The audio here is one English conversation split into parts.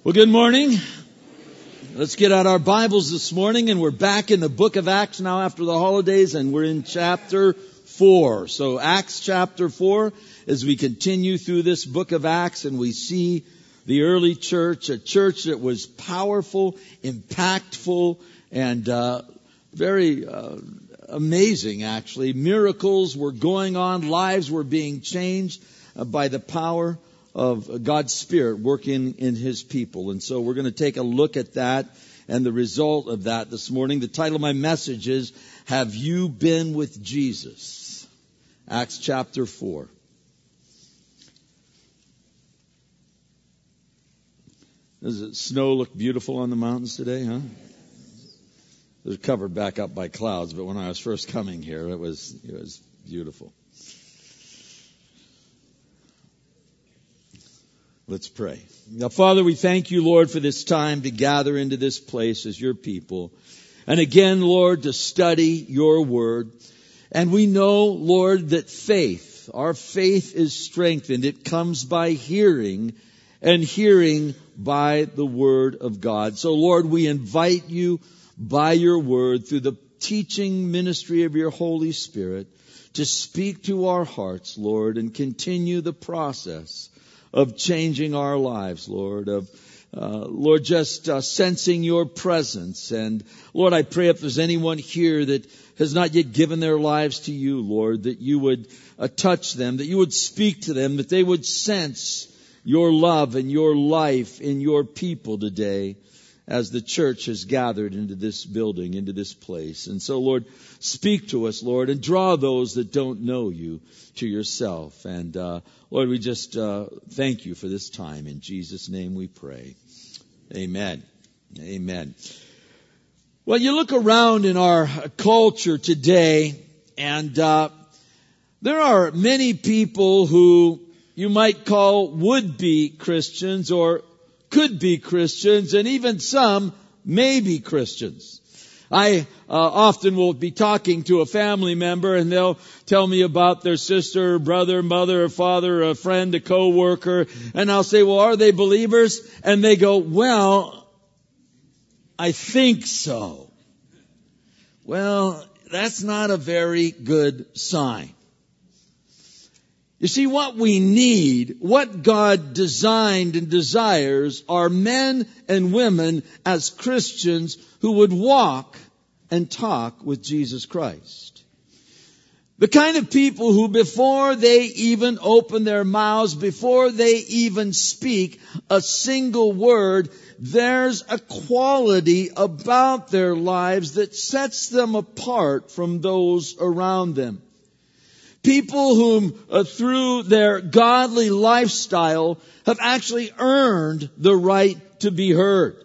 Well, good morning. Let's get out our Bibles this morning, and we're back in the book of Acts now after the holidays, and we're in chapter 4. So Acts chapter 4, as we continue through this book of Acts, and we see the early church, a church that was powerful, impactful, and very amazing, actually. Miracles were going on, lives were being changed by the power of God's Spirit working in His people. And so we're going to take a look at that and the result of that this morning. The title of my message is, Have You Been with Jesus? Acts chapter 4. Does the snow look beautiful on the mountains today, huh? It was covered back up by clouds, but when I was first coming here, it was beautiful. Let's pray. Now, Father, we thank you, Lord, for this time to gather into this place as your people. And again, Lord, to study your word. And we know, Lord, that our faith is strengthened. It comes by hearing, and hearing by the word of God. So, Lord, we invite you by your word, through the teaching ministry of your Holy Spirit, to speak to our hearts, Lord, and continue the process of changing our lives, Lord, Lord, just sensing your presence. And Lord, I pray if there's anyone here that has not yet given their lives to you, Lord, that you would touch them, that you would speak to them, that they would sense your love and your life in your people today as the church has gathered into this building, into this place. And so, Lord, speak to us, Lord, and draw those that don't know you to yourself. And Lord, we just thank you for this time. In Jesus' name we pray. Amen. Amen. Well, you look around in our culture today, and there are many people who you might call would-be Christians or could be Christians, and even some may be Christians. I often will be talking to a family member, and they'll tell me about their sister, brother, mother, or father, a friend, a co-worker, and I'll say, well, are they believers? And they go, well, I think so. Well, that's not a very good sign. You see, what we need, what God designed and desires, are men and women as Christians who would walk and talk with Jesus Christ. The kind of people who, before they even open their mouths, before they even speak a single word, there's a quality about their lives that sets them apart from those around them. People whom, through their godly lifestyle, have actually earned the right to be heard.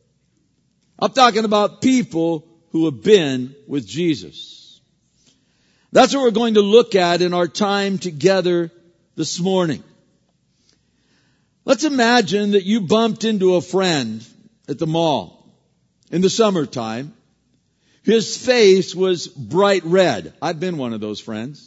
I'm talking about people who have been with Jesus. That's what we're going to look at in our time together this morning. Let's imagine that you bumped into a friend at the mall in the summertime. His face was bright red. I've been one of those friends.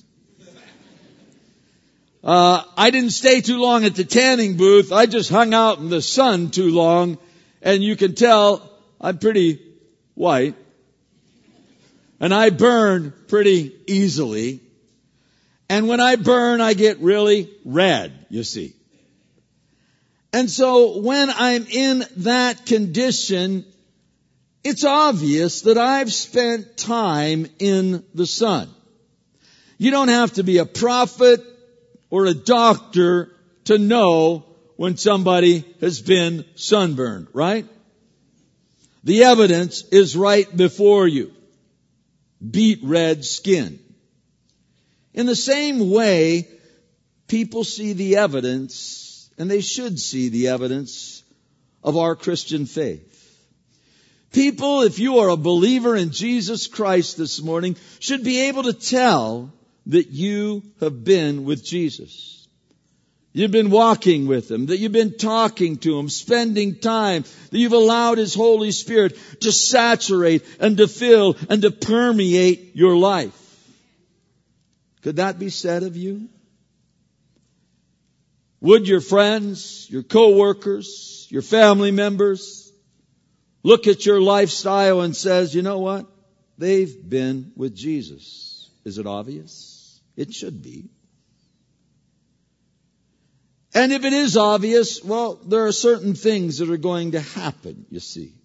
I didn't stay too long at the tanning booth. I just hung out in the sun too long. And you can tell I'm pretty white. And I burn pretty easily. And when I burn, I get really red, you see. And so when I'm in that condition, it's obvious that I've spent time in the sun. You don't have to be a prophet or a doctor to know when somebody has been sunburned, right? The evidence is right before you. Beet red skin. In the same way, people see the evidence, and they should see the evidence of our Christian faith. People, if you are a believer in Jesus Christ this morning, should be able to tell that you have been with Jesus. You've been walking with Him, that you've been talking to Him, spending time, that you've allowed His Holy Spirit to saturate and to fill and to permeate your life. Could that be said of you? Would your friends, your co-workers, your family members look at your lifestyle and says, you know what? They've been with Jesus. Is it obvious? It should be. And if it is obvious, well, there are certain things that are going to happen, you see.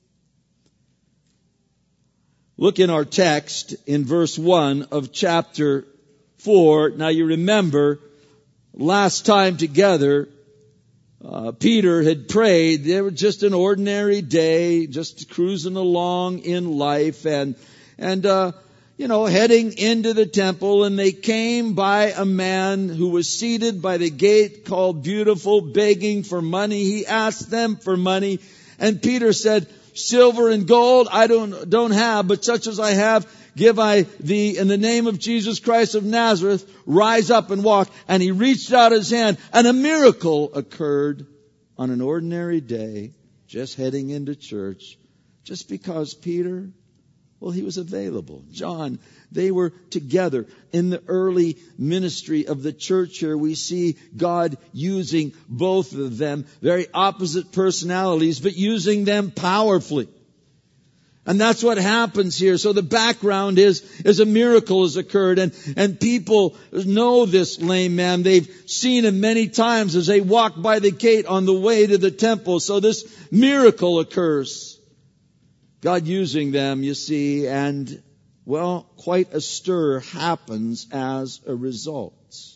Look in our text in verse 1 of chapter 4. Now you remember, last time together, Peter had prayed. They were just an ordinary day, just cruising along in life and heading into the temple, and they came by a man who was seated by the gate called Beautiful, begging for money. He asked them for money, and Peter said, silver and gold I don't have, but such as I have, give I thee. In the name of Jesus Christ of Nazareth, rise up and walk. And he reached out his hand, and a miracle occurred on an ordinary day, just heading into church, just because Peter, well, he was available. John, they were together. In the early ministry of the church here, we see God using both of them, very opposite personalities, but using them powerfully. And that's what happens here. So the background is a miracle has occurred, and people know this lame man. They've seen him many times as they walk by the gate on the way to the temple. So this miracle occurs. God using them, you see, and well, quite a stir happens as a result.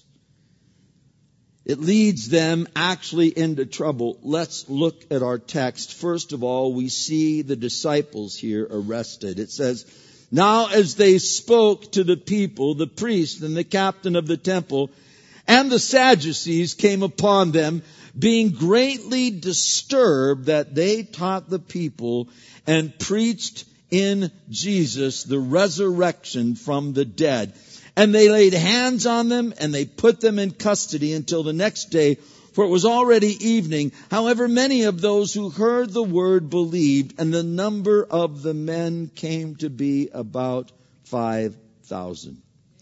It leads them actually into trouble. Let's look at our text. First of all, we see the disciples here arrested. It says, now as they spoke to the people, the priest and the captain of the temple and the Sadducees came upon them, being greatly disturbed that they taught the people and preached in Jesus the resurrection from the dead. And they laid hands on them, and they put them in custody until the next day, for it was already evening. However, many of those who heard the word believed, and the number of the men came to be about 5,000.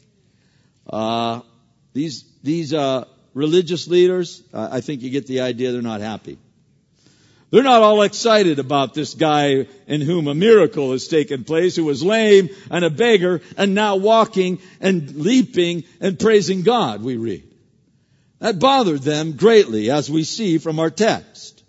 These religious leaders, I think you get the idea, they're not happy. They're not all excited about this guy in whom a miracle has taken place, who was lame and a beggar and now walking and leaping and praising God, we read. That bothered them greatly, as we see from our text.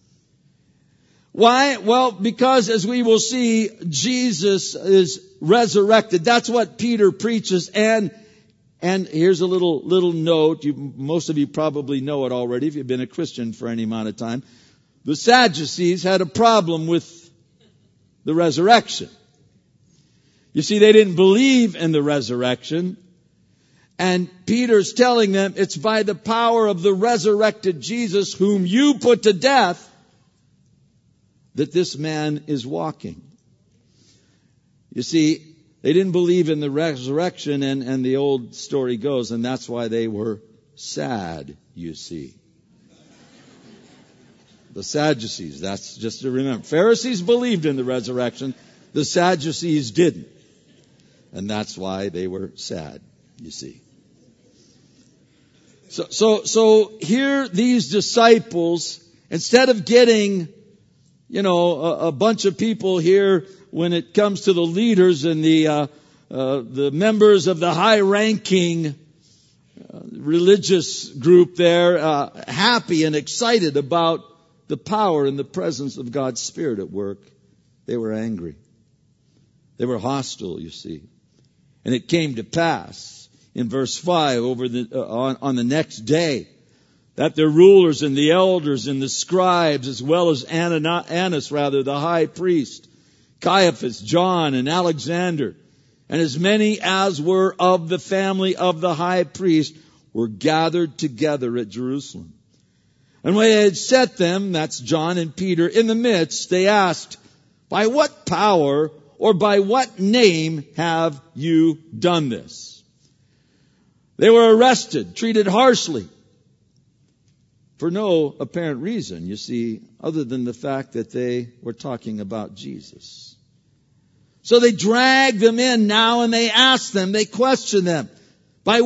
Why? Well, because as we will see, Jesus is resurrected. That's what Peter preaches. And here's a little note. Most of you probably know it already if you've been a Christian for any amount of time. The Sadducees had a problem with the resurrection. You see, they didn't believe in the resurrection. And Peter's telling them it's by the power of the resurrected Jesus, whom you put to death, that this man is walking. You see, they didn't believe in the resurrection, and the old story goes, and that's why they were sad, you see. The Sadducees, that's just to remember. Pharisees believed in the resurrection. The Sadducees didn't. And that's why they were sad, you see. So here these disciples, instead of getting, a bunch of people here when it comes to the leaders and the members of the high-ranking religious group there, happy and excited about the power and the presence of God's Spirit at work, they were angry. They were hostile, you see. And it came to pass in verse 5 on the next day that the rulers and the elders and the scribes, as well as Annas, the high priest, Caiaphas, John, and Alexander, and as many as were of the family of the high priest, were gathered together at Jerusalem. And when they had set them, that's John and Peter, in the midst, they asked, by what power or by what name have you done this? They were arrested, treated harshly, for no apparent reason, you see, other than the fact that they were talking about Jesus. So they dragged them in now, and they asked them, they questioned them, by what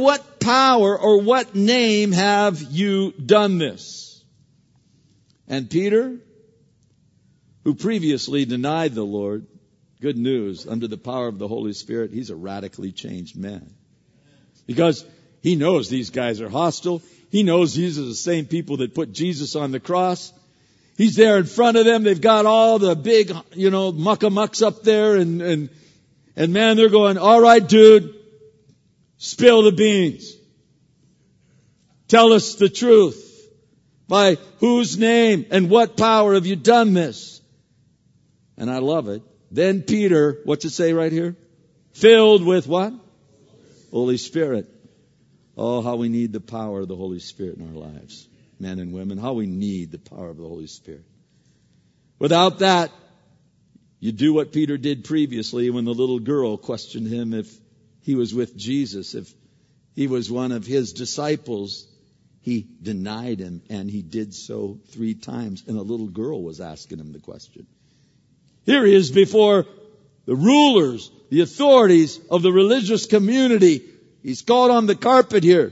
power or what name have you done this? And Peter, who previously denied the Lord, good news, under the power of the Holy Spirit, he's a radically changed man. Because he knows these guys are hostile. He knows these are the same people that put Jesus on the cross. He's there in front of them. They've got all the big, muckamucks up there. And man, they're going, all right, dude, spill the beans. Tell us the truth. By whose name and what power have you done this? And I love it. Then Peter, what's it say right here? Filled with what? Holy Spirit. Oh, how we need the power of the Holy Spirit in our lives. Men and women, how we need the power of the Holy Spirit. Without that, you do what Peter did previously when the little girl questioned him if he was with Jesus, if he was one of his disciples. He denied him, and he did so 3 times, and a little girl was asking him the question. Here he is before the rulers, the authorities of the religious community. He's caught on the carpet here.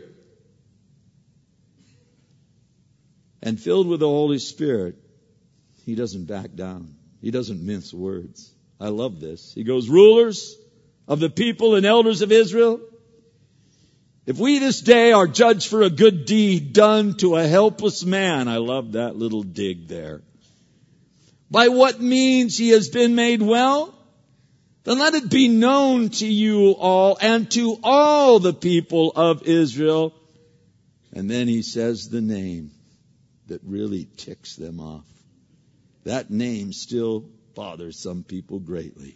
And filled with the Holy Spirit, he doesn't back down. He doesn't mince words. I love this. He goes, rulers of the people and elders of Israel, if we this day are judged for a good deed done to a helpless man, I love that little dig there, by what means he has been made well, then let it be known to you all and to all the people of Israel. And then he says the name that really ticks them off. That name still bothers some people greatly.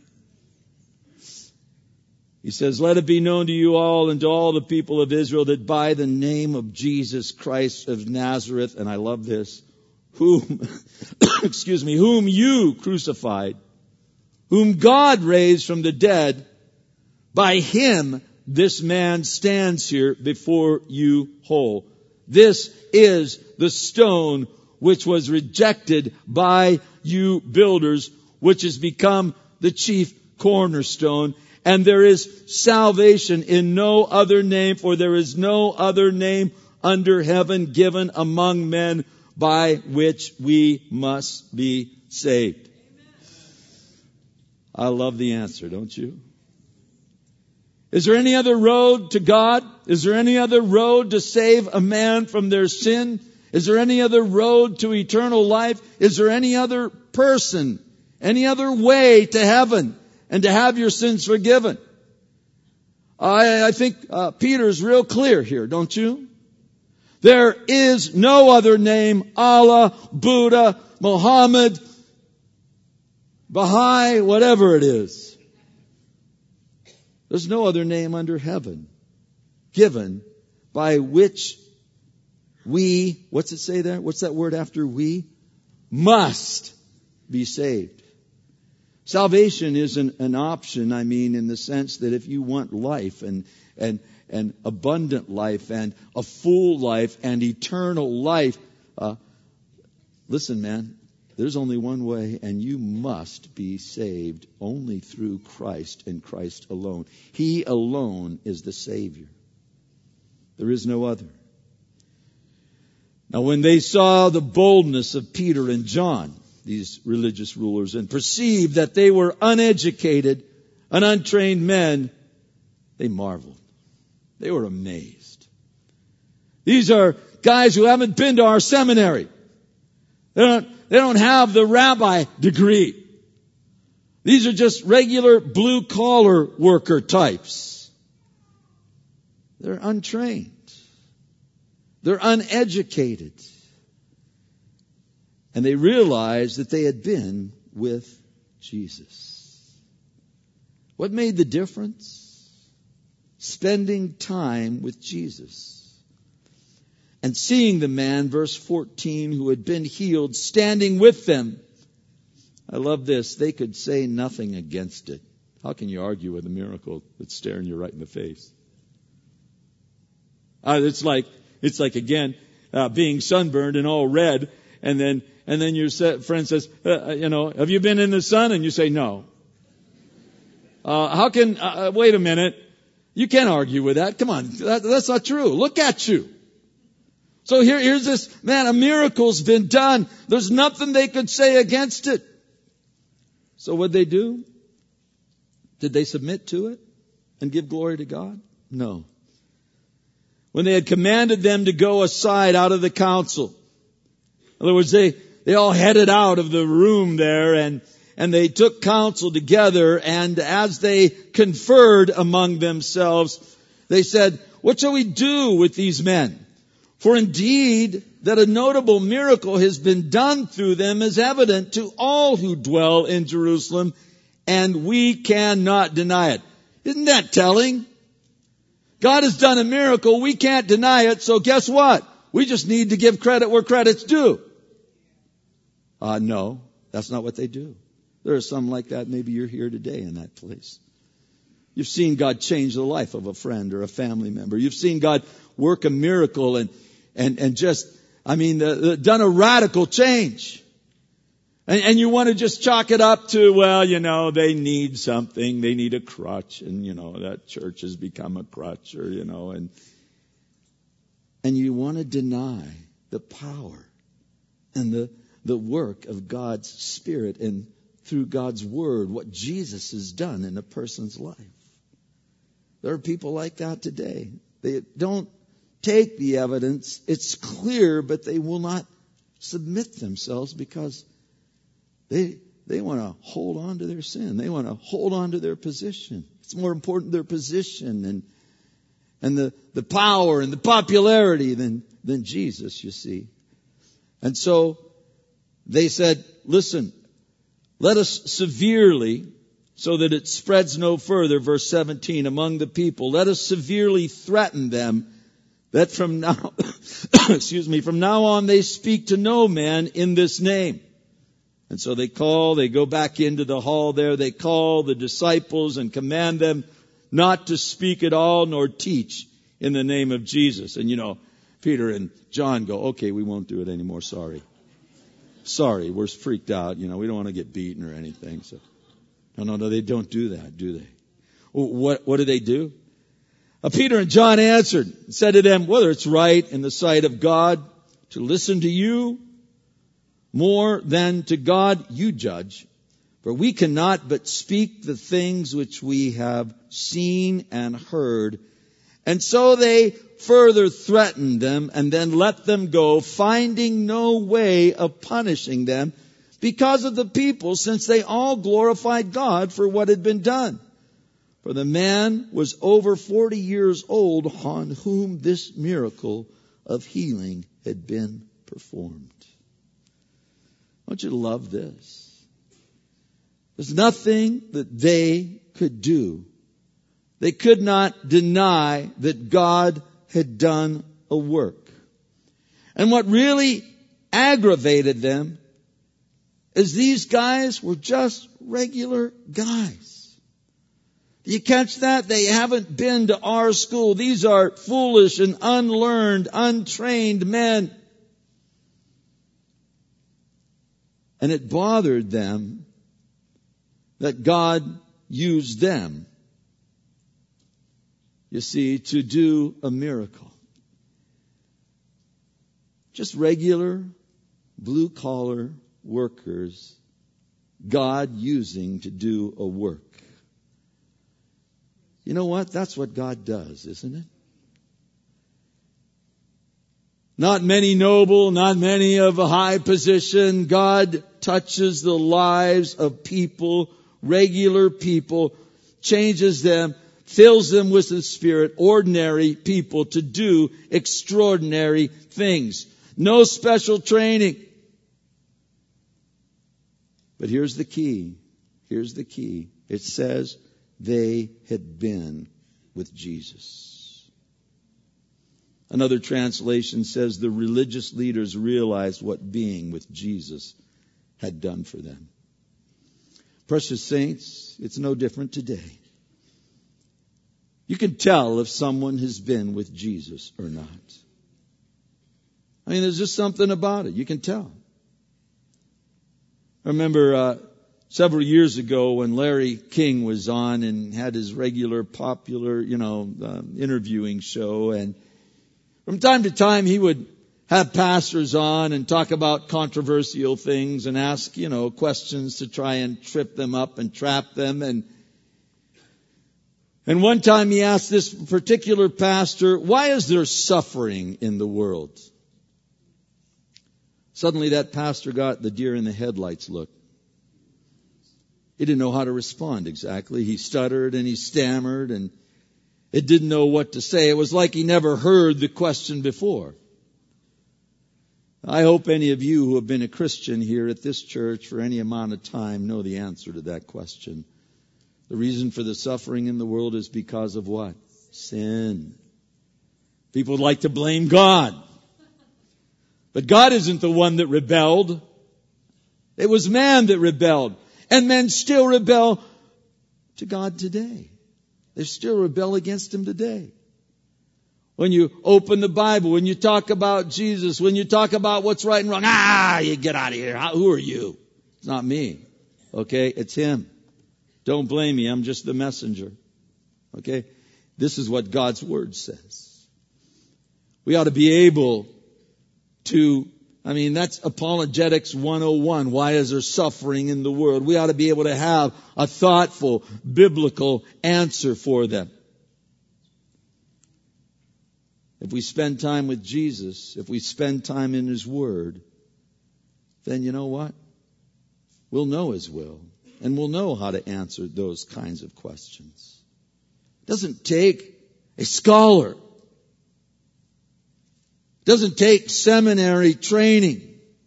He says, let it be known to you all and to all the people of Israel that by the name of Jesus Christ of Nazareth, and I love this, whom you crucified, whom God raised from the dead, by him this man stands here before you whole. This is the stone which was rejected by you builders, which has become the chief cornerstone. And there is salvation in no other name, for there is no other name under heaven given among men by which we must be saved. I love the answer, don't you? Is there any other road to God? Is there any other road to save a man from their sin? Is there any other road to eternal life? Is there any other person, any other way to heaven and to have your sins forgiven? I think Peter's real clear here, don't you? There is no other name, Allah, Buddha, Muhammad, Baha'i, whatever it is. There's no other name under heaven given by which we, what's it say there? What's that word after we? Must be saved. Salvation isn't an option, in the sense that if you want life and abundant life and a full life and eternal life, listen, man, there's only one way, and you must be saved only through Christ and Christ alone. He alone is the Savior. There is no other. Now, when they saw the boldness of Peter and John, these religious rulers, and perceived that they were uneducated and untrained men, they marveled. They were amazed. These are guys who haven't been to our seminary. They don't have the rabbi degree. These are just regular blue-collar worker types. They're untrained. They're uneducated. And they realized that they had been with Jesus. What made the difference? Spending time with Jesus. And seeing the man, verse 14, who had been healed, standing with them. I love this. They could say nothing against it. How can you argue with a miracle that's staring you right in the face? It's like again, being sunburned and all red, and then your friend says, have you been in the sun? And you say, no. Wait a minute. You can't argue with that. Come on. That's not true. Look at you. So here's this, man, a miracle's been done. There's nothing they could say against it. So what'd they do? Did they submit to it and give glory to God? No. When they had commanded them to go aside out of the council. In other words, they all headed out of the room there and they took counsel together, and as they conferred among themselves, they said, what shall we do with these men? For indeed, that a notable miracle has been done through them is evident to all who dwell in Jerusalem, and we cannot deny it. Isn't that telling? God has done a miracle, we can't deny it, so guess what? We just need to give credit where credit's due. No, that's not what they do. There are some like that. Maybe you're here today in that place. You've seen God change the life of a friend or a family member. You've seen God work a miracle and just, done a radical change. And you want to just chalk it up to, well, they need something. They need a crutch. And, that church has become a crutch and you want to deny the power and the work of God's Spirit and through God's Word, what Jesus has done in a person's life. There are people like that today. They don't take the evidence. It's clear, but they will not submit themselves because they want to hold on to their sin. They want to hold on to their position. It's more important their position and the power and the popularity than Jesus, you see. And so they said, listen, let us severely, so that it spreads no further, verse 17, among the people, let us severely threaten them that from now, from now on they speak to no man in this name. And so they go back into the hall there, they call the disciples and command them not to speak at all nor teach in the name of Jesus. And Peter and John go, okay, we won't do it anymore, sorry. Sorry, we're freaked out. We don't want to get beaten or anything. So, no, they don't do that, do they? What do they do? Peter and John answered and said to them, whether it's right in the sight of God to listen to you more than to God, you judge. For we cannot but speak the things which we have seen and heard. And so they further threatened them and then let them go, finding no way of punishing them because of the people, since they all glorified God for what had been done. For the man was over 40 years old on whom this miracle of healing had been performed. I want you to love this. There's nothing that they could do. They could not deny that God had done a work. And what really aggravated them is these guys were just regular guys. Do you catch that? They haven't been to our school. These are foolish and unlearned, untrained men. And it bothered them that God used them, you see, to do a miracle. Just regular blue-collar workers, God using to do a work. You know what? That's what God does, isn't it? Not many noble, not many of a high position. God touches the lives of people, regular people, changes them, fills them with the Spirit, ordinary people, to do extraordinary things. No special training. But here's the key. Here's the key. It says they had been with Jesus. Another translation says the religious leaders realized what being with Jesus had done for them. Precious saints, it's no different today. You can tell if someone has been with Jesus or not. There's just something about it. You can tell. I remember several years ago when Larry King was on and had his regular popular, interviewing show. And from time to time he would have pastors on and talk about controversial things and ask, questions to try and trip them up and trap them. And one time he asked this particular pastor, why is there suffering in the world? Suddenly that pastor got the deer in the headlights look. He didn't know how to respond exactly. He stuttered and he stammered and it didn't know what to say. It was like he never heard the question before. I hope any of you who have been a Christian here at this church for any amount of time know the answer to that question. The reason for the suffering in the world is because of what? Sin. People would like to blame God. But God isn't the one that rebelled. It was man that rebelled. And men still rebel to God today. They still rebel against Him today. When you open the Bible, when you talk about Jesus, when you talk about what's right and wrong, you get out of here. Who are you? It's not me. Okay? It's Him. Don't blame me. I'm just the messenger. Okay? This is what God's Word says. We ought to be able to, that's Apologetics 101. Why is there suffering in the world? We ought to be able to have a thoughtful, biblical answer for them. If we spend time with Jesus, if we spend time in His Word, then you know what? We'll know His will. And we'll know how to answer those kinds of questions. It doesn't take a scholar. It doesn't take seminary training.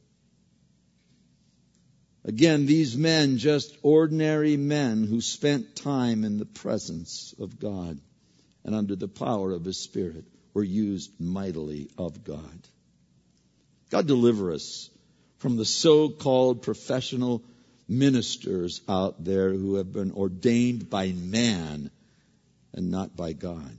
Again, these men, just ordinary men who spent time in the presence of God and under the power of His Spirit, were used mightily of God. God deliver us from the so-called professional ministers out there who have been ordained by man and not by God.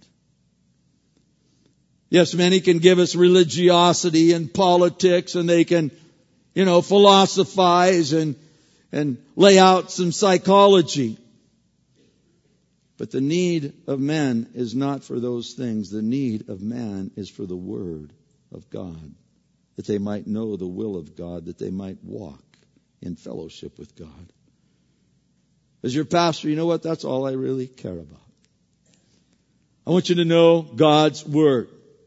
Yes, many can give us religiosity and politics, and they can, philosophize and lay out some psychology. But the need of men is not for those things. The need of man is for the Word of God, that they might know the will of God, that they might walk in fellowship with God. As your pastor, you know what? That's all I really care about. I want you to know God's Word.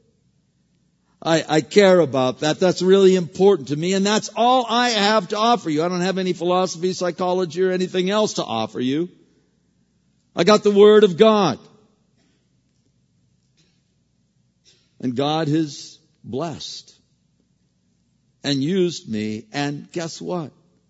I care about that. That's really important to me, and that's all I have to offer you. I don't have any philosophy, psychology, or anything else to offer you. I got the Word of God. And God has blessed and used me. And guess what?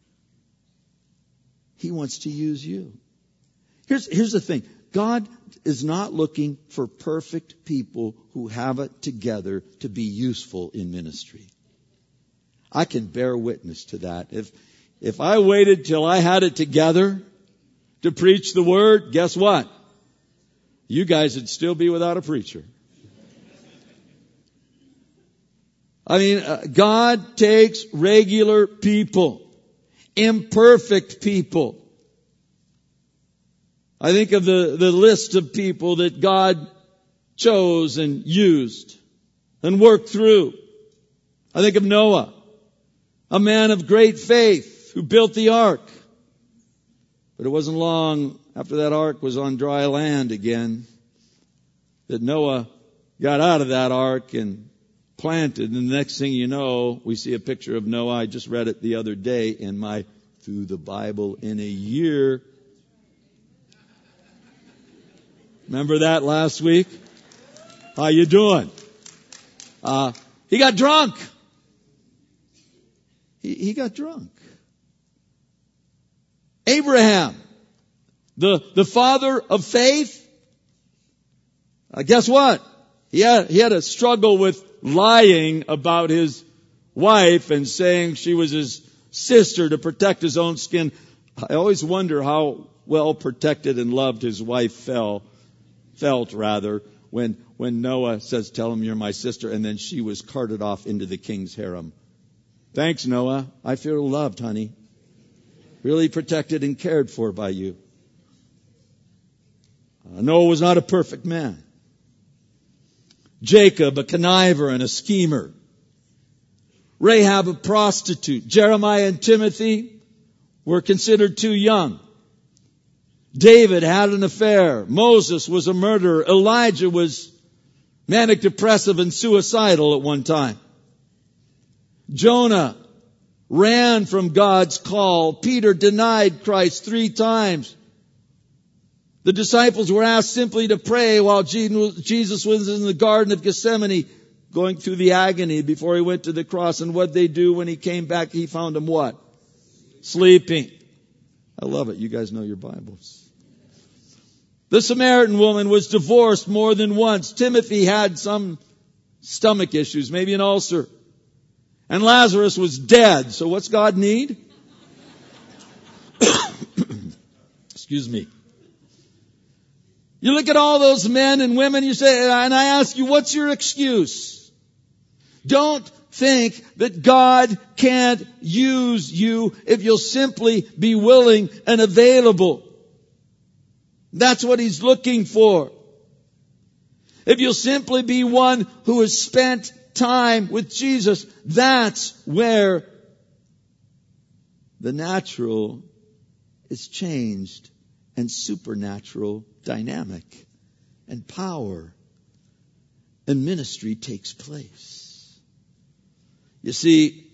He wants to use you. Here's the thing. God is not looking for perfect people who have it together to be useful in ministry. I can bear witness to that. If I waited till I had it together to preach the Word, guess what? You guys would still be without a preacher. God takes regular people, imperfect people. I think of the list of people that God chose and used and worked through. I think of Noah, a man of great faith who built the ark. But it wasn't long after that ark was on dry land again that Noah got out of that ark and planted. And the next thing you know, we see a picture of Noah. I just read it the other day in my Through the Bible in a Year. Remember that last week? How you doing? He got drunk. He got drunk. Abraham, the father of faith. Guess what? He had a struggle with lying about his wife and saying she was his sister to protect his own skin. I always wonder how well protected and loved his wife felt when Noah says, "Tell him you're my sister," and then she was carted off into the king's harem. Thanks, Noah. I feel loved, honey. really protected and cared for by you. Noah was not a perfect man. Jacob, a conniver and a schemer. Rahab, a prostitute. Jeremiah and Timothy were considered too young. David had an affair. Moses was a murderer. Elijah was manic depressive and suicidal at one time. Jonah ran from God's call. Peter denied Christ 3 times. The disciples were asked simply to pray while Jesus was in the Garden of Gethsemane going through the agony before he went to the cross. And what they do when he came back, he found them what? Sleeping. I love it. You guys know your Bibles. The Samaritan woman was divorced more than once. Timothy had some stomach issues, maybe an ulcer. And Lazarus was dead. So what's God need? Excuse me. You look at all those men and women, you say, and I ask you, what's your excuse? Don't think that God can't use you if you'll simply be willing and available. That's what He's looking for. If you'll simply be one who has spent time with Jesus, that's where the natural is changed and supernatural dynamic and power and ministry takes place. You see,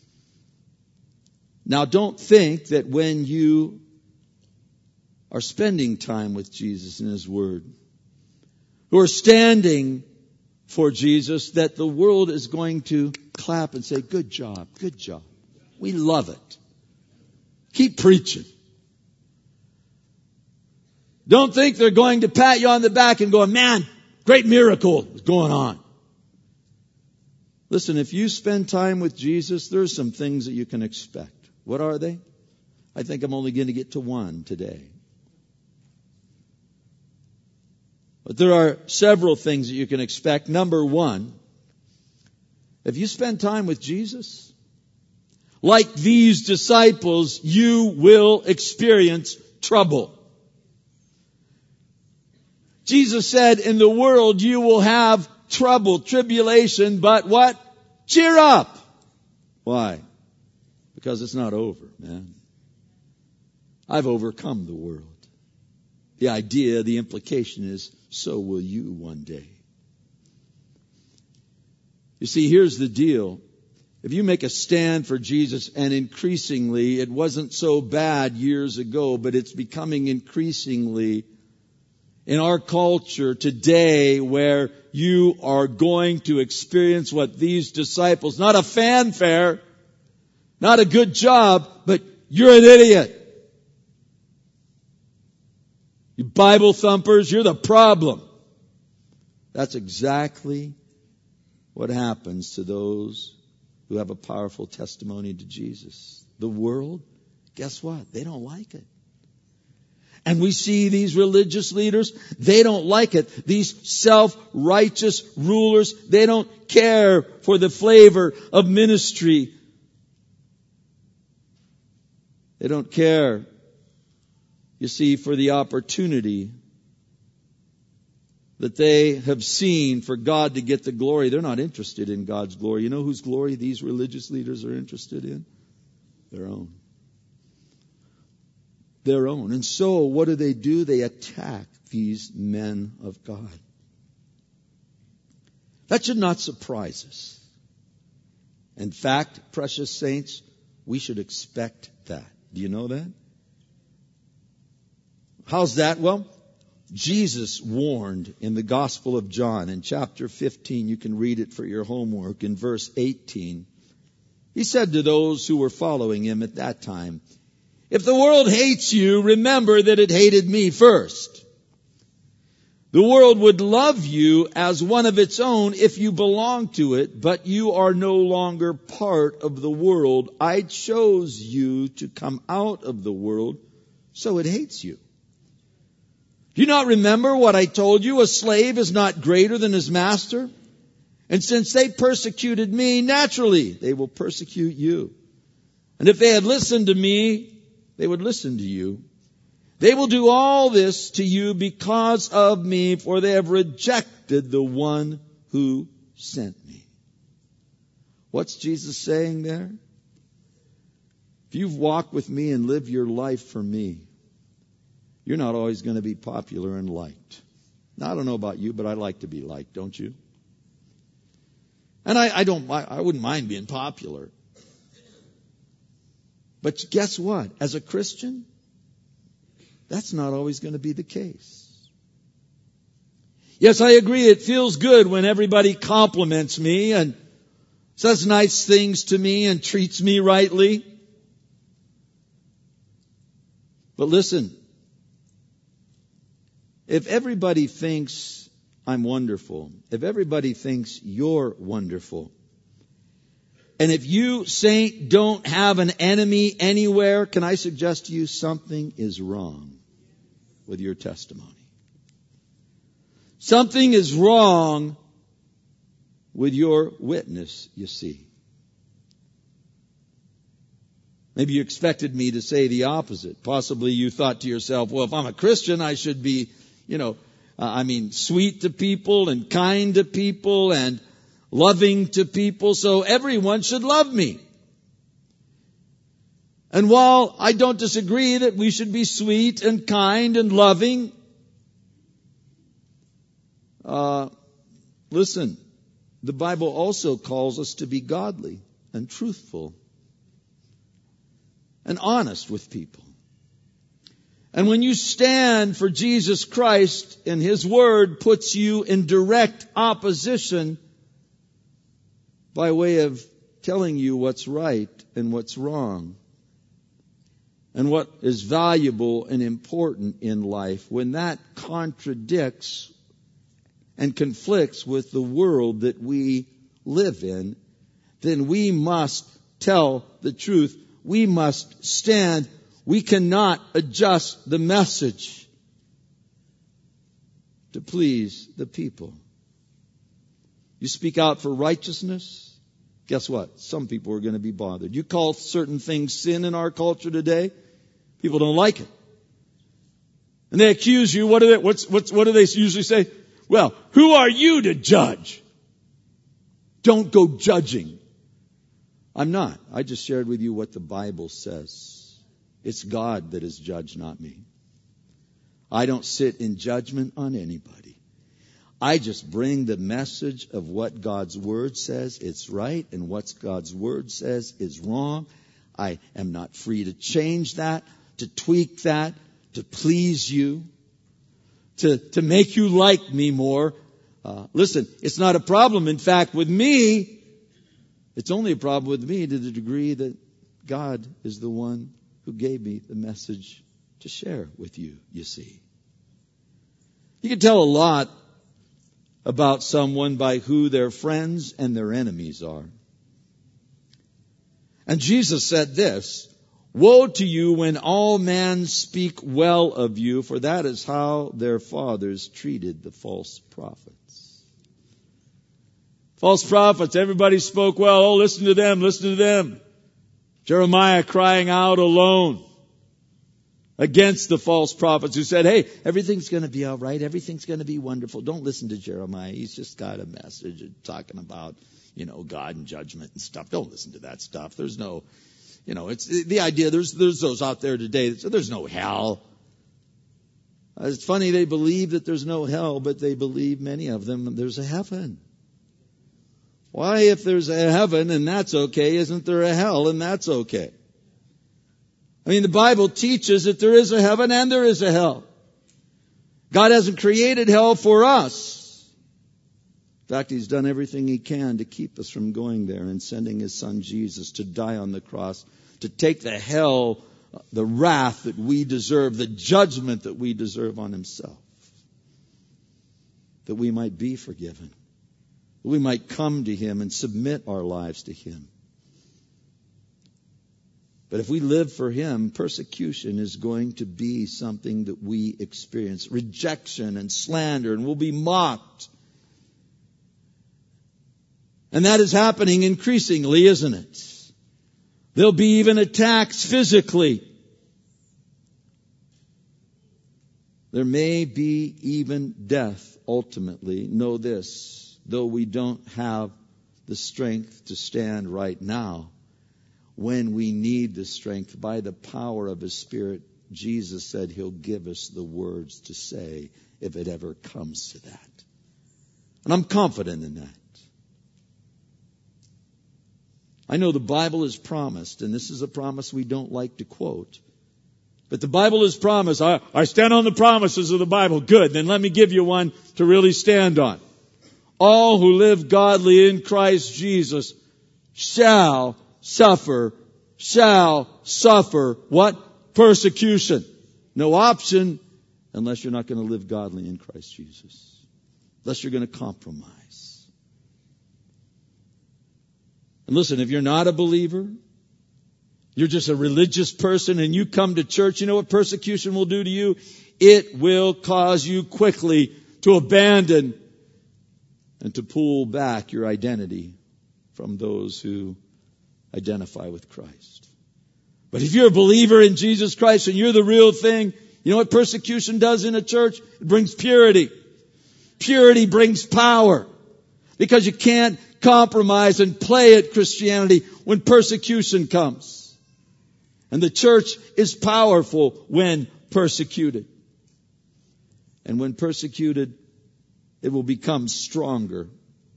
now don't think that when you are spending time with Jesus and His Word, who are standing for Jesus, that the world is going to clap and say, good job, good job. We love it. Keep preaching. Don't think they're going to pat you on the back and go, man, great miracle is going on. Listen, if you spend time with Jesus, there's some things that you can expect. What are they? I think I'm only going to get to one today. But there are several things that you can expect. Number one, if you spend time with Jesus, like these disciples, you will experience trouble. Jesus said, in the world you will have trouble, tribulation, but what? Cheer up. Why? Because it's not over, man. I've overcome the world. The idea, the implication is, so will you one day. You see, here's the deal. If you make a stand for Jesus, and increasingly, it wasn't so bad years ago, but it's becoming increasingly in our culture today, where you are going to experience what these disciples, not a fanfare, not a good job, but you're an idiot. You Bible thumpers, you're the problem. That's exactly what happens to those who have a powerful testimony to Jesus. The world, guess what? They don't like it. And we see these religious leaders, they don't like it. These self-righteous rulers, they don't care for the flavor of ministry. They don't care, you see, for the opportunity that they have seen for God to get the glory. They're not interested in God's glory. You know whose glory these religious leaders are interested in? Their own. Their own. And so what do? They attack these men of God. That should not surprise us. In fact, precious saints, we should expect that. Do you know that? How's that? Well, Jesus warned in the Gospel of John in chapter 15, you can read it for your homework, in verse 18. He said to those who were following Him at that time, if the world hates you, remember that it hated me first. The world would love you as one of its own if you belong to it, but you are no longer part of the world. I chose you to come out of the world, so it hates you. Do you not remember what I told you? A slave is not greater than his master. And since they persecuted me, naturally, they will persecute you. And if they had listened to me, They would listen to you. They will do all this to you because of me, for they have rejected the one who sent me. What's Jesus saying there? If you've walked with me and lived your life for me, you're not always going to be popular and liked. Now, I don't know about you, but I like to be liked, don't you? And I wouldn't mind being popular. But guess what? As a Christian, that's not always going to be the case. Yes, I agree. It feels good when everybody compliments me and says nice things to me and treats me rightly. But listen, if everybody thinks I'm wonderful, if everybody thinks you're wonderful, and if you, saint, don't have an enemy anywhere, can I suggest to you something is wrong with your testimony? Something is wrong with your witness, you see. Maybe you expected me to say the opposite. Possibly you thought to yourself, well, if I'm a Christian, I should be, sweet to people and kind to people and loving to people, so everyone should love me. And while I don't disagree that we should be sweet and kind and loving, listen, the Bible also calls us to be godly and truthful and honest with people. And when you stand for Jesus Christ and His Word puts you in direct opposition by way of telling you what's right and what's wrong and what is valuable and important in life, when that contradicts and conflicts with the world that we live in, then we must tell the truth. We must stand. We cannot adjust the message to please the people. You speak out for righteousness, guess what? Some people are going to be bothered. You call certain things sin in our culture today, people don't like it. And they accuse you. What do they usually say? Well, who are you to judge? Don't go judging. I'm not. I just shared with you what the Bible says. It's God that is judge, not me. I don't sit in judgment on anybody. I just bring the message of what God's Word says it's right and what God's Word says is wrong. I am not free to change that, to tweak that, to please you, to make you like me more. Listen, it's not a problem. In fact, with me, it's only a problem with me to the degree that God is the one who gave me the message to share with you, you see. You can tell a lot about someone by who their friends and their enemies are. And Jesus said this, "Woe to you when all men speak well of you, for that is how their fathers treated the false prophets." False prophets, everybody spoke well. Oh, listen to them, listen to them. Jeremiah crying out alone against the false prophets who said, hey, everything's going to be all right. Everything's going to be wonderful. Don't listen to Jeremiah. He's just got a message talking about, God and judgment and stuff. Don't listen to that stuff. There's no, it's the idea. There's those out there today that say there's no hell. It's funny, they believe that there's no hell, but they believe, many of them, there's a heaven. Why, if there's a heaven and that's okay, isn't there a hell and that's okay? I mean, the Bible teaches that there is a heaven and there is a hell. God hasn't created hell for us. In fact, He's done everything He can to keep us from going there and sending His Son Jesus to die on the cross, to take the hell, the wrath that we deserve, the judgment that we deserve on Himself, that we might be forgiven. We might come to Him and submit our lives to Him. But if we live for Him, persecution is going to be something that we experience. Rejection and slander, and we'll be mocked. And that is happening increasingly, isn't it? There'll be even attacks physically There may be even death ultimately. Know this, though we don't have the strength to stand right now, when we need the strength by the power of His Spirit, Jesus said He'll give us the words to say if it ever comes to that. And I'm confident in that. I know the Bible is promised, and this is a promise we don't like to quote. But the Bible is promised. I stand on the promises of the Bible. Good. Then let me give you one to really stand on. All who live godly in Christ Jesus shall suffer what? Persecution. No option unless you're not going to live godly in Christ Jesus. Unless you're going to compromise. And listen, if you're not a believer, you're just a religious person and you come to church, you know what persecution will do to you? It will cause you quickly to abandon and to pull back your identity from those who identify with Christ. But if you're a believer in Jesus Christ and you're the real thing, you know what persecution does in a church? It brings purity. Purity brings power. Because you can't compromise and play at Christianity when persecution comes. And the church is powerful when persecuted. And when persecuted, it will become stronger.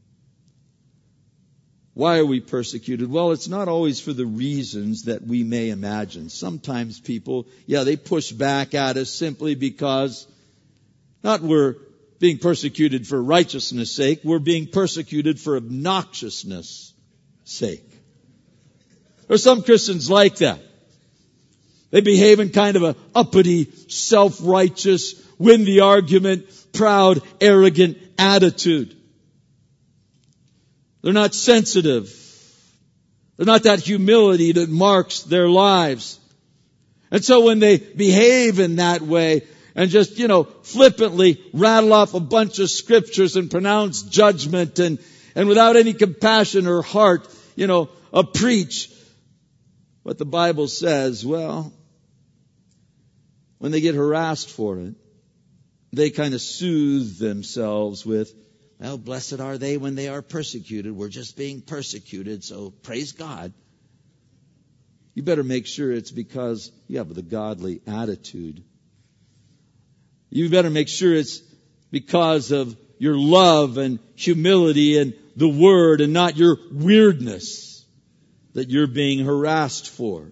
Why are we persecuted? Well, it's not always for the reasons that we may imagine. Sometimes people, they push back at us simply because not we're being persecuted for righteousness' sake, we're being persecuted for obnoxiousness' sake. There are some Christians like that. They behave in kind of a uppity, self-righteous, win the argument, proud, arrogant attitude. They're not sensitive. They're not that humility that marks their lives. And so when they behave in that way and just, flippantly rattle off a bunch of scriptures and pronounce judgment and without any compassion or heart, preach what the Bible says, well, when they get harassed for it, they kind of soothe themselves with, well, blessed are they when they are persecuted. We're just being persecuted, so praise God. You better make sure it's because you have the godly attitude. You better make sure it's because of your love and humility and the Word and not your weirdness that you're being harassed for.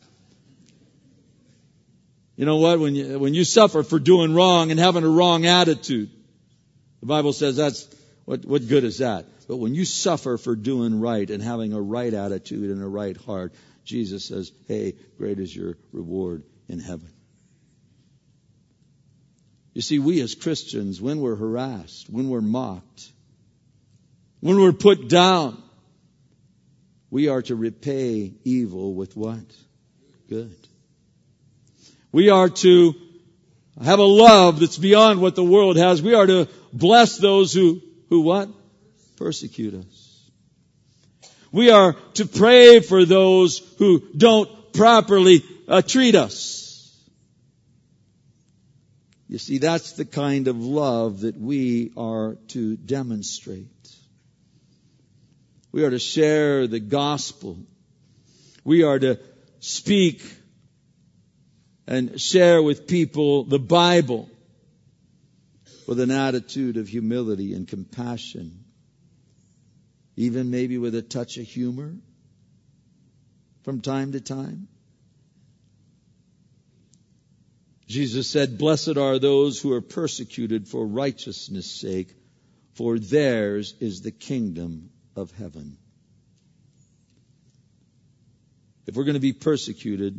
You know what? When you suffer for doing wrong and having a wrong attitude, the Bible says that's what good is that? But when you suffer for doing right and having a right attitude and a right heart, Jesus says, hey, great is your reward in heaven. You see, we as Christians, when we're harassed, when we're mocked, when we're put down, we are to repay evil with what? Good. We are to have a love that's beyond what the world has. We are to bless those who what? Persecute us. We are to pray for those who don't properly treat us. You see, that's the kind of love that we are to demonstrate. We are to share the gospel. We are to speak and share with people the Bible with an attitude of humility and compassion, even maybe with a touch of humor from time to time. Jesus said, blessed are those who are persecuted for righteousness' sake, for theirs is the kingdom of heaven. If we're going to be persecuted,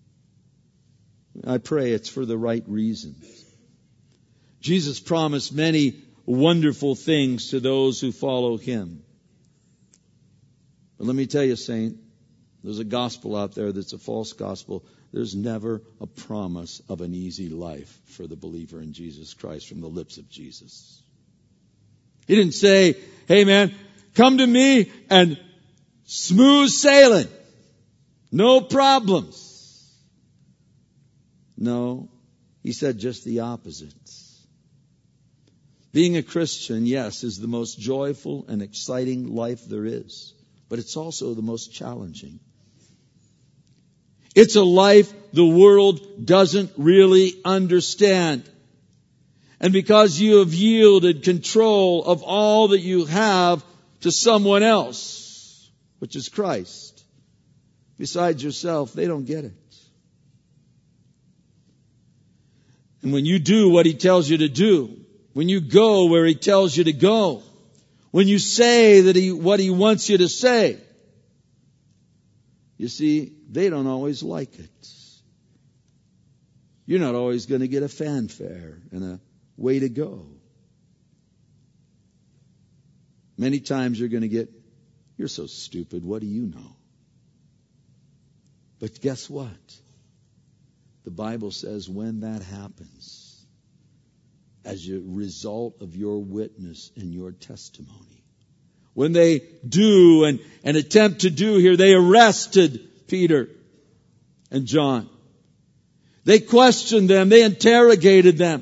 I pray it's for the right reasons. Jesus promised many wonderful things to those who follow Him. But let me tell you, saint, there's a gospel out there that's a false gospel. There's never a promise of an easy life for the believer in Jesus Christ from the lips of Jesus. He didn't say, hey man, come to me and smooth sailing. No problems. No. He said just the opposite. Being a Christian, yes, is the most joyful and exciting life there is, but it's also the most challenging. It's a life the world doesn't really understand. And because you have yielded control of all that you have to someone else, which is Christ, besides yourself, they don't get it. And when you do what He tells you to do, when you go where He tells you to go, when you say what He wants you to say, you see, they don't always like it. You're not always going to get a fanfare and a way to go. Many times you're going to get, "You're so stupid, what do you know?" But guess what? The Bible says when that happens, as a result of your witness and your testimony, when they do and attempt to do here, they arrested Peter and John. They questioned them. They interrogated them.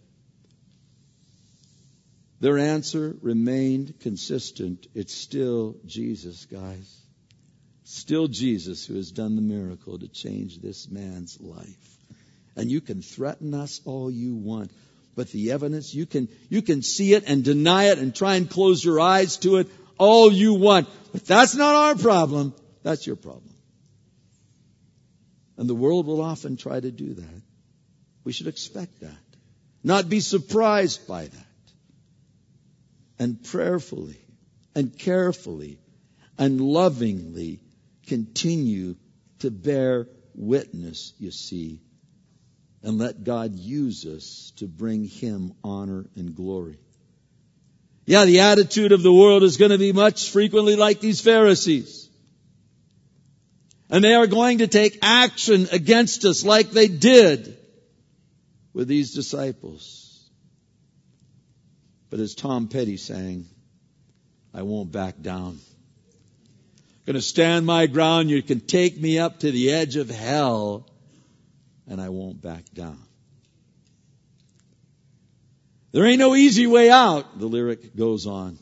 Their answer remained consistent. It's still Jesus, guys. Still Jesus who has done the miracle to change this man's life. And you can threaten us all you want, but the evidence, you can see it and deny it and try and close your eyes to it all you want. But that's not our problem. That's your problem. And the world will often try to do that. We should expect that. Not be surprised by that. And prayerfully and carefully and lovingly continue to bear witness, you see, and let God use us to bring Him honor and glory. Yeah, the attitude of the world is going to be much frequently like these Pharisees. And they are going to take action against us like they did with these disciples. But as Tom Petty sang, I won't back down. I'm going to stand my ground. You can take me up to the edge of hell, and I won't back down. There ain't no easy way out, the lyric goes on.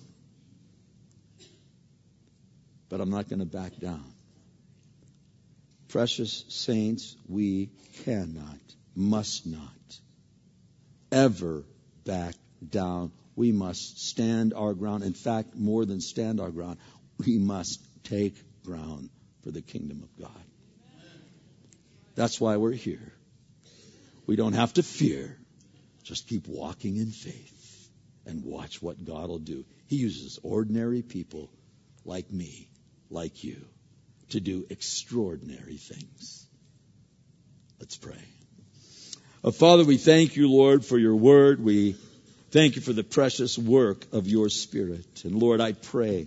But I'm not going to back down. Precious saints, we cannot, must not, ever back down. We must stand our ground. In fact, more than stand our ground, we must take ground for the kingdom of God. That's why we're here. We don't have to fear. Just keep walking in faith and watch what God will do. He uses ordinary people like me, like you, to do extraordinary things. Let's pray. Father, we thank you, Lord, for your word. We thank you for the precious work of your Spirit. And Lord, I pray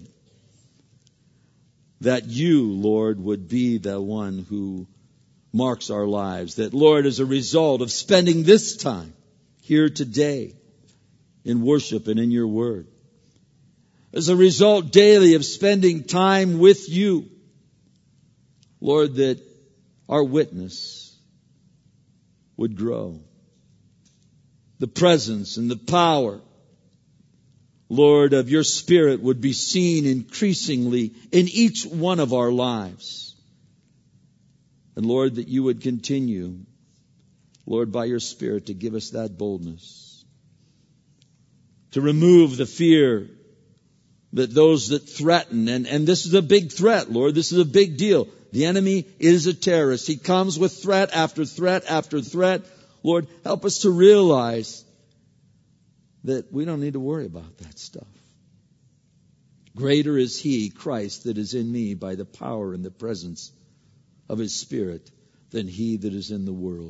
that you, Lord, would be the one who marks our lives. That, Lord, as a result of spending this time here today in worship and in your word, as a result daily of spending time with you, Lord, that our witness would grow. The presence and the power, Lord, of your Spirit would be seen increasingly in each one of our lives. And Lord, that you would continue, Lord, by your Spirit to give us that boldness, to remove the fear that those that threaten, and this is a big threat, Lord, this is a big deal. The enemy is a terrorist. He comes with threat after threat after threat. Lord, help us to realize that we don't need to worry about that stuff. Greater is He, Christ, that is in me by the power and the presence of His Spirit than he that is in the world.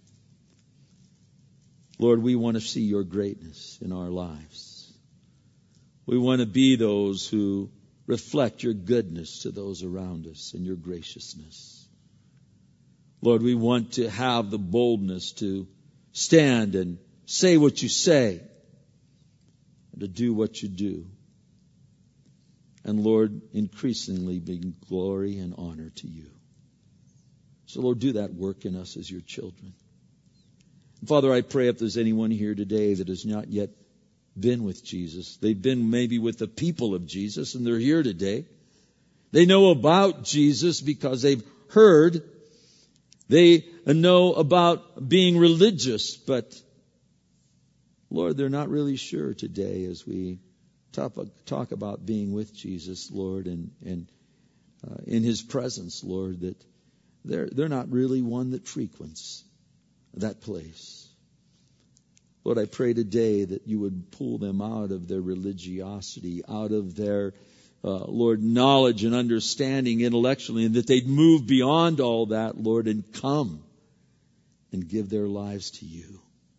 Lord, we want to see your greatness in our lives. We want to be those who reflect your goodness to those around us and your graciousness. Lord, we want to have the boldness to stand and say what you say and to do what you do. And Lord, increasingly bring glory and honor to you. So Lord, do that work in us as your children. Father, I pray if there's anyone here today that has not yet been with Jesus, they've been maybe with the people of Jesus and they're here today. They know about Jesus because they've heard. They know about being religious, but Lord, they're not really sure today as we talk about being with Jesus, Lord, and in His presence, Lord, that they're not really one that frequents that place. Lord, I pray today that you would pull them out of their religiosity, out of their, Lord, knowledge and understanding intellectually, and that they'd move beyond all that, Lord, and come and give their lives to you.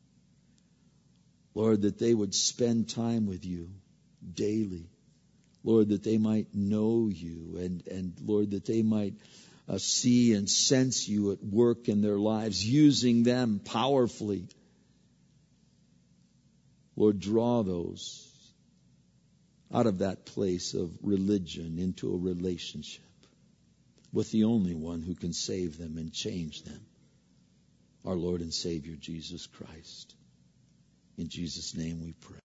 Lord, that they would spend time with you daily. Lord, that they might know you, and Lord, that they might see and sense you at work in their lives, using them powerfully. Lord, draw those out of that place of religion into a relationship with the only one who can save them and change them, our Lord and Savior, Jesus Christ. In Jesus' name we pray.